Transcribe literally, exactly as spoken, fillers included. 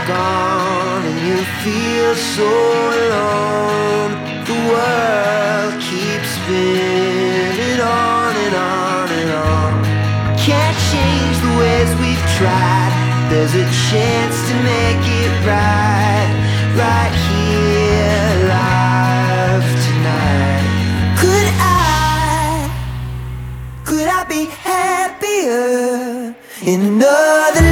gone and you feel so alone. The world keeps spinning on and on and on. Can't change the ways we've tried. There's a chance to make it right, right here, live tonight. Could I, could I be happier in another